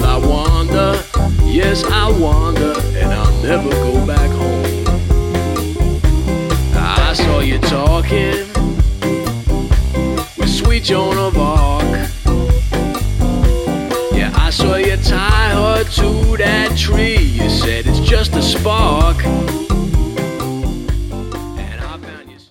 Well, I wander, yes, I wander, and I'll never go back home. I saw you talking with sweet Joan of Arc. Yeah, I saw you tie her to that tree. You said it's just a spark.